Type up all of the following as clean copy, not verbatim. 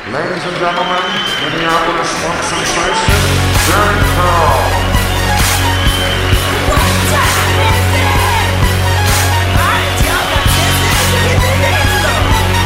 Ladies and gentlemen, Minneapolis funk sensation, Jerry Curl. What time is it? Alright, y'all got 10 seconds to get the dance floor.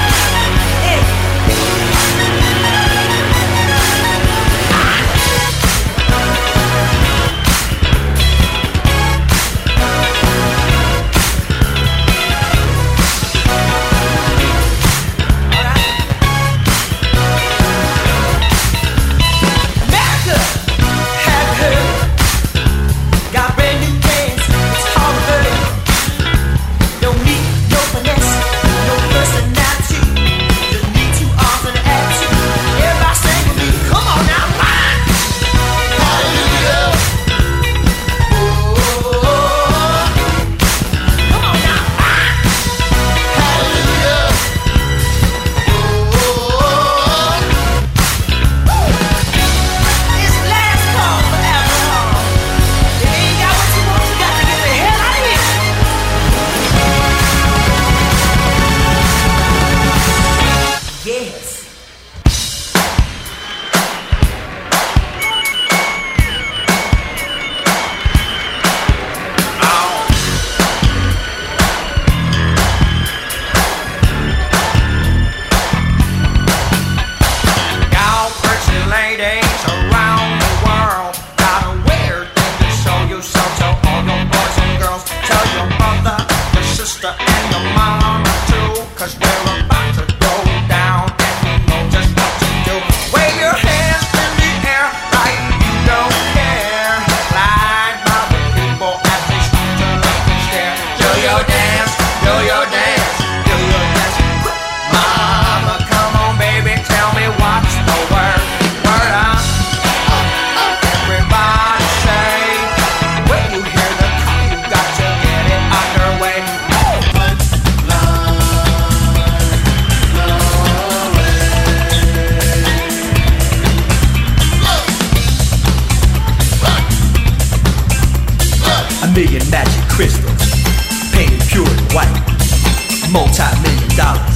Million magic crystals, painted pure and white. Multi-million dollars,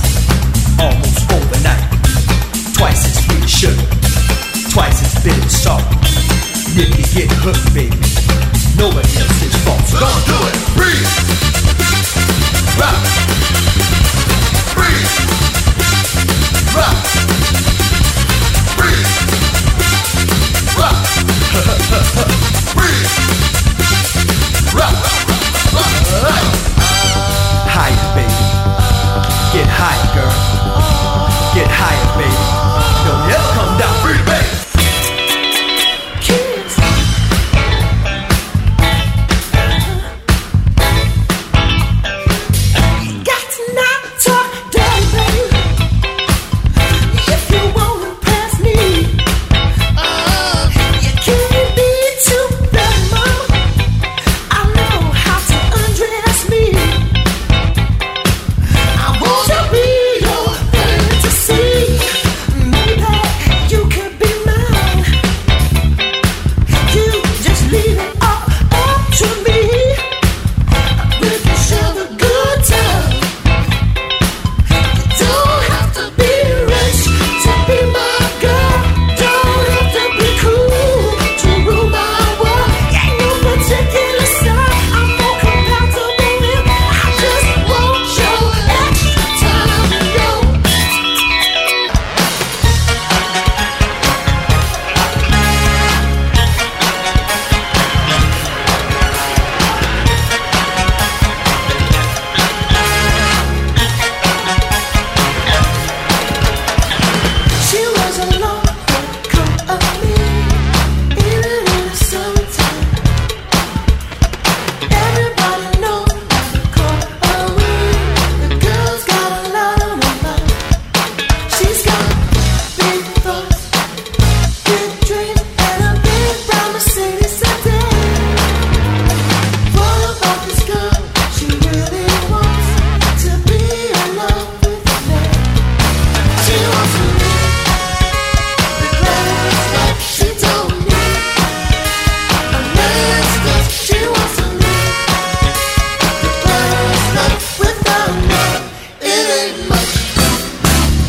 almost overnight. Twice as sweet as sugar, twice as bitter as salt. And if you get hooked, baby, nobody else's fault. So don't do it. Breathe. Rock.